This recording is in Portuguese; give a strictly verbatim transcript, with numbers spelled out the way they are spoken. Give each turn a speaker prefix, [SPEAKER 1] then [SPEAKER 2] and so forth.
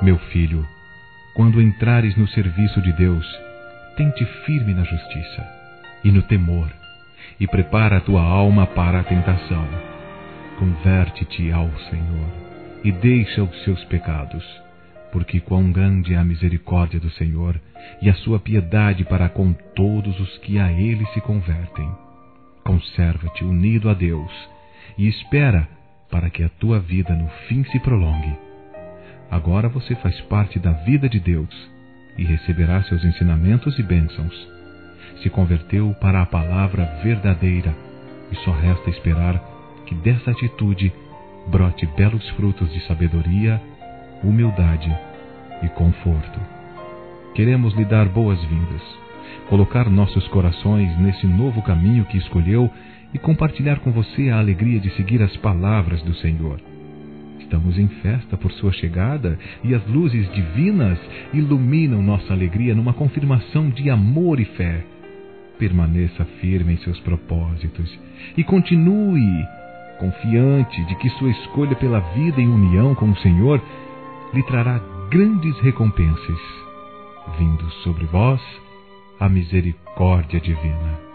[SPEAKER 1] Meu filho, quando entrares no serviço de Deus, tente firme na justiça e no temor, e prepara a tua alma para a tentação. Converte-te ao Senhor e deixa os seus pecados, porque quão grande é a misericórdia do Senhor e a sua piedade para com todos os que a Ele se convertem. Conserva-te unido a Deus e espera para que a tua vida no fim se prolongue. Agora você faz parte da vida de Deus e receberá seus ensinamentos e bênçãos. Se converteu para a palavra verdadeira e só resta esperar que dessa atitude brote belos frutos de sabedoria, humildade e conforto. Queremos lhe dar boas-vindas, colocar nossos corações nesse novo caminho que escolheu e compartilhar com você a alegria de seguir as palavras do Senhor. Estamos em festa por sua chegada e as luzes divinas iluminam nossa alegria numa confirmação de amor e fé. Permaneça firme em seus propósitos e continue confiante de que sua escolha pela vida em união com o Senhor lhe trará grandes recompensas, vindo sobre vós a misericórdia divina.